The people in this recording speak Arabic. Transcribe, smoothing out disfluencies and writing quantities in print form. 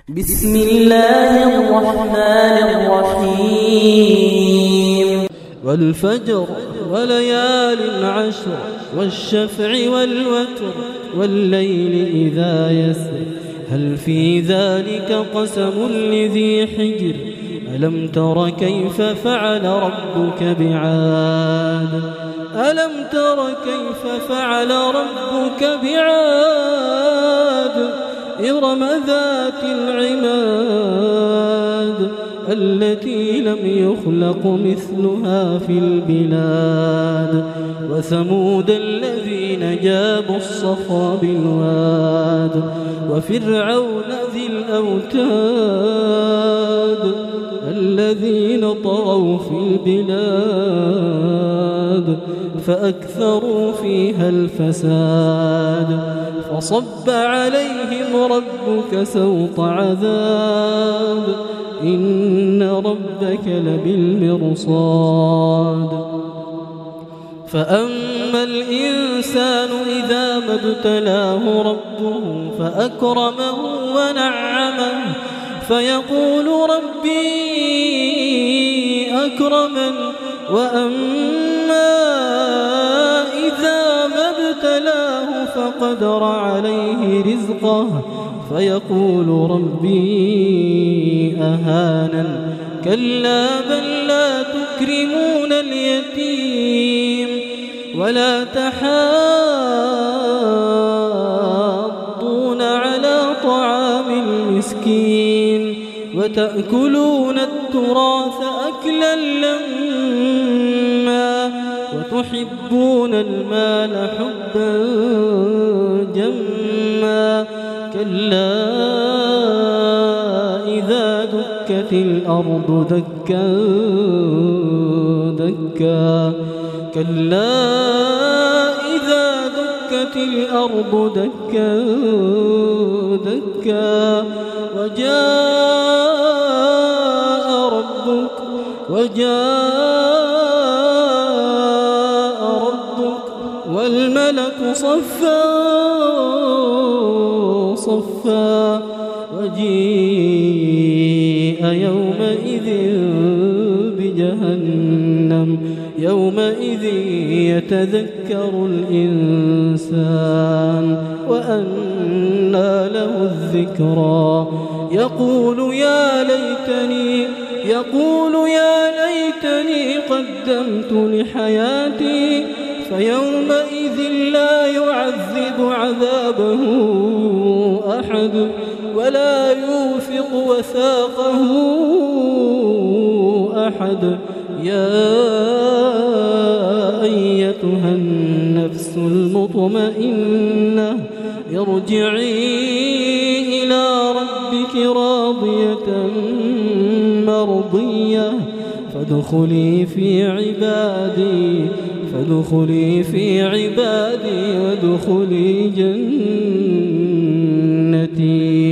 بسم الله الرحمن الرحيم والفجر وليال عشر والشفع والوتر والليل إذا يسر هل في ذلك قسم لذي حجر ألم تر كيف فعل ربك بعاد ألم تر كيف فعل ربك بعاد إرم ذات العماد التي لم يخلق مثلها في البلاد وثمود الذين جابوا الصخر بالواد وفرعون ذي الأوتاد الذين طغوا في البلاد فأكثروا فيها الفساد فصب عليهم ربك سوط عذاب إن ربك لبالمرصاد فأما الإنسان إذا ما ابتلاه ربه فأكرمه ونعمه فيقول ربي أكرمن وأما إذا ما ابتلاه فقدر عليه رزقه فيقول ربي أهانن كلا بل لا تكرمون اليتيم ولا تحاضون على طعام المسكين وتأكلون التراث أكلا لما وتحبون المال حبا جما كلا إذا دكت الأرض دكا دكا كلا إذا دكت الأرض دكا دكا وجاء ربك والملك صفا صفا وجيء يومئذ بجهنم يومئذ يتذكر الإنسان وأنى له الذكرى يقول يا ليتني قدمت لحياتي فيومئذ لا يعذب عذابه أحد ولا يوثق وثاقه أحد يا أيتها النفس المطمئنة ارجعي إلى ربك راضية مرضية فادخلي في عبادي وادخلي جنتي.